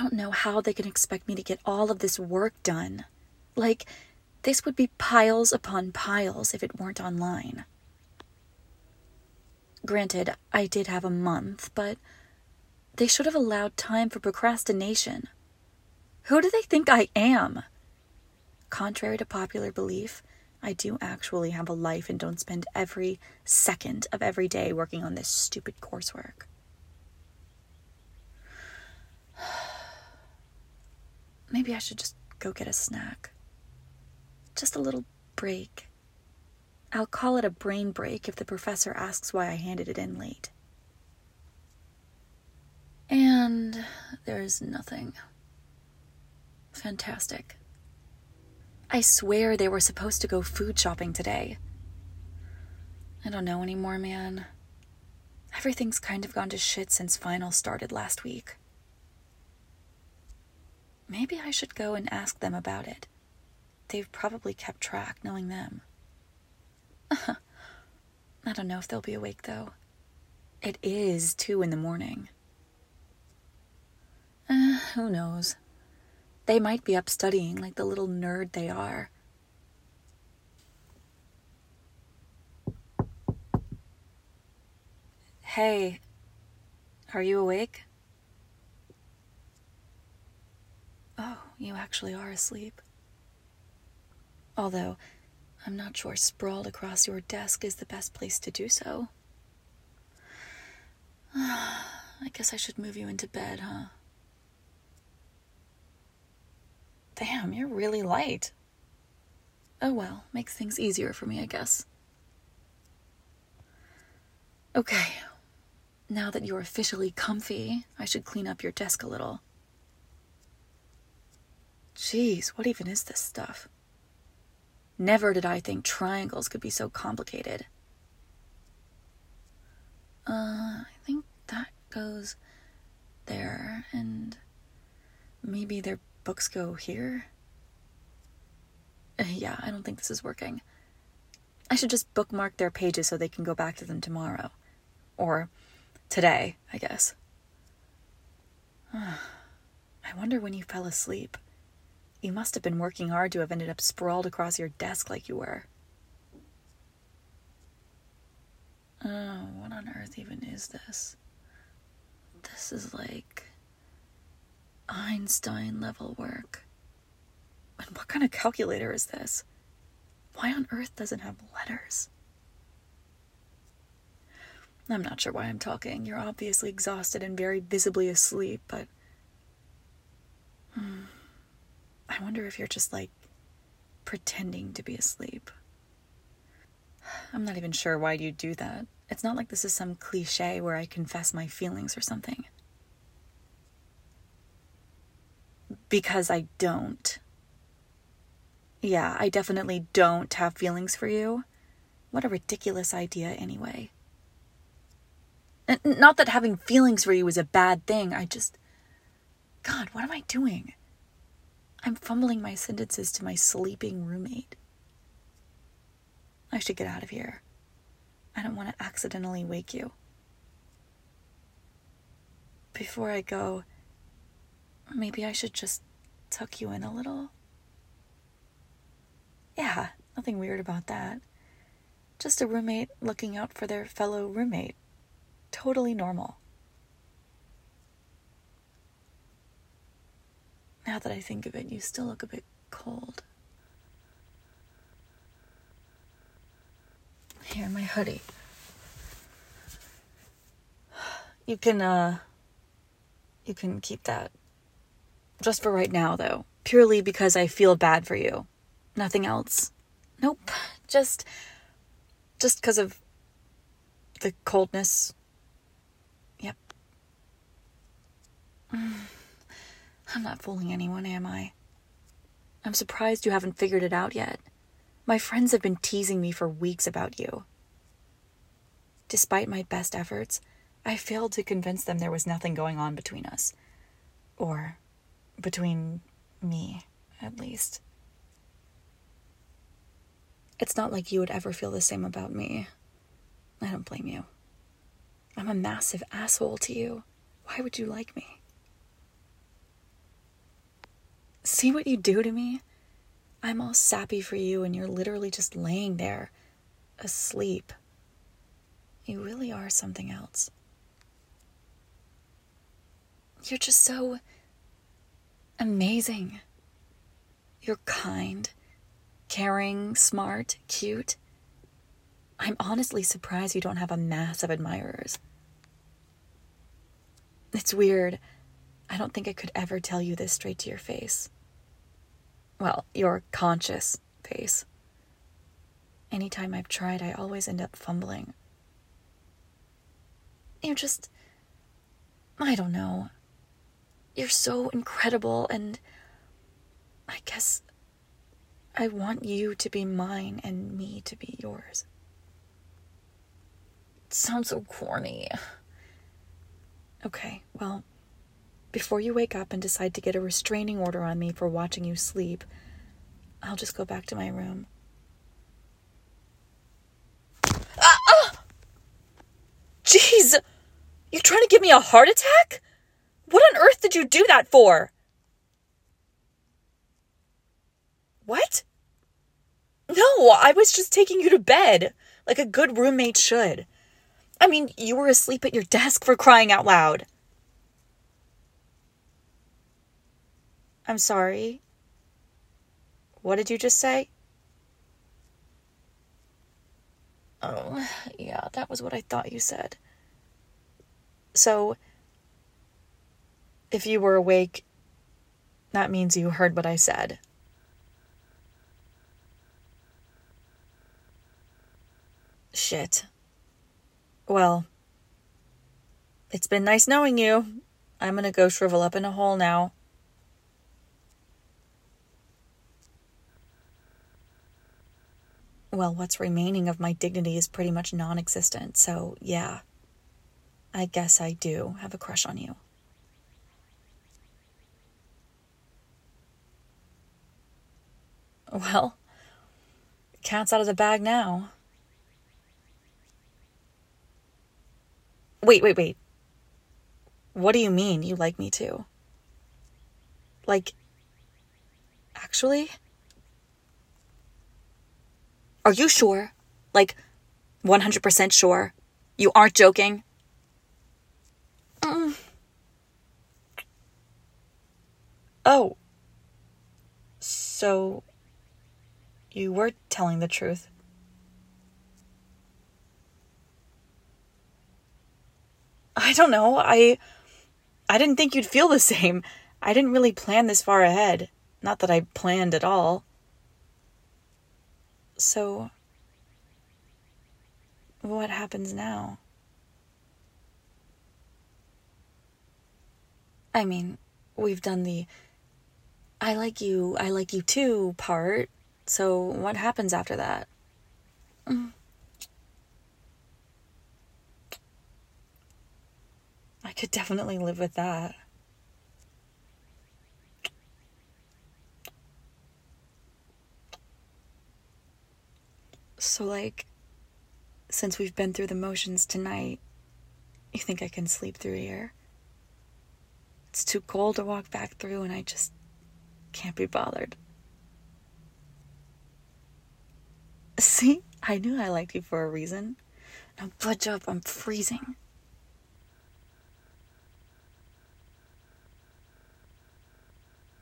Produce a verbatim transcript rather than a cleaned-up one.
don't know how they can expect me to get all of this work done. Like, this would be piles upon piles if it weren't online. Granted, I did have a month, but they should have allowed time for procrastination. Who do they think I am? Contrary to popular belief, I do actually have a life and don't spend every second of every day working on this stupid coursework. Maybe I should just go get a snack. Just a little break. I'll call it a brain break if the professor asks why I handed it in late. And there's nothing. Fantastic. I swear they were supposed to go food shopping today. I don't know anymore, man. Everything's kind of gone to shit since finals started last week. Maybe I should go and ask them about it. They've probably kept track, knowing them. I don't know if they'll be awake, though. It is two in the morning. Uh, who knows? They might be up studying like the little nerd they are. Hey, are you awake? Oh, you actually are asleep. Although, I'm not sure sprawled across your desk is the best place to do so. I guess I should move you into bed, huh? Damn, you're really light. Oh well, makes things easier for me, I guess. Okay, now that you're officially comfy, I should clean up your desk a little. Jeez, what even is this stuff? Never did I think triangles could be so complicated. Uh, I think that goes there, and maybe their books go here? Uh, yeah, I don't think this is working. I should just bookmark their pages so they can go back to them tomorrow. Or today, I guess. I wonder when you fell asleep. You must have been working hard to have ended up sprawled across your desk like you were. Oh, what on earth even is this? This is like Einstein level work. And what kind of calculator is this? Why on earth does it have letters? I'm not sure why I'm talking. You're obviously exhausted and very visibly asleep, but hmm, I wonder if you're just like pretending to be asleep. I'm not even sure why you do that. It's not like this is some cliche where I confess my feelings or something. Because I don't. Yeah, I definitely don't have feelings for you. What a ridiculous idea anyway. And not that having feelings for you is a bad thing, I just... God, what am I doing? I'm fumbling my sentences to my sleeping roommate. I should get out of here. I don't want to accidentally wake you. Before I go, maybe I should just tuck you in a little. Yeah, nothing weird about that. Just a roommate looking out for their fellow roommate. Totally normal. Now that I think of it, you still look a bit cold. Here, my hoodie. You can, uh, you can keep that. Just for right now, though. Purely because I feel bad for you. Nothing else. Nope. Just, just because of the coldness. Yep. I'm not fooling anyone, am I? I'm surprised you haven't figured it out yet. My friends have been teasing me for weeks about you. Despite my best efforts, I failed to convince them there was nothing going on between us. Or between me, at least. It's not like you would ever feel the same about me. I don't blame you. I'm a massive asshole to you. Why would you like me? See what you do to me? I'm all sappy for you and you're literally just laying there, asleep. You really are something else. You're just so amazing. You're kind, caring, smart, cute. I'm honestly surprised you don't have a mass of admirers. It's weird. I don't think I could ever tell you this straight to your face. Well, your conscious face. Anytime I've tried, I always end up fumbling. You're just... I don't know. You're so incredible, and I guess I want you to be mine and me to be yours. It sounds so corny. Okay, well, before you wake up and decide to get a restraining order on me for watching you sleep, I'll just go back to my room. Ah! ah! Jeez! You're trying to give me a heart attack? What on earth did you do that for? What? No, I was just taking you to bed, like a good roommate should. I mean, you were asleep at your desk, for crying out loud. I'm sorry. What did you just say? Oh, yeah, that was what I thought you said. So, if you were awake, that means you heard what I said. Shit. Well, it's been nice knowing you. I'm gonna go shrivel up in a hole now. Well, what's remaining of my dignity is pretty much non-existent, so yeah. I guess I do have a crush on you. Well, cat's out of the bag now. Wait, wait, wait. What do you mean you like me too? Like, actually? Are you sure? Like, one hundred percent sure? You aren't joking? Mm. Oh. So, you were telling the truth. I don't know. I I didn't think you'd feel the same. I didn't really plan this far ahead. Not that I planned at all. So, what happens now? I mean, we've done the I like you, I like you too part. So, what happens after that? Mm. I could definitely live with that. So, like, since we've been through the motions tonight, you think I can sleep through here? It's too cold to walk back through, and I just can't be bothered. See? I knew I liked you for a reason. Now budge up, I'm freezing.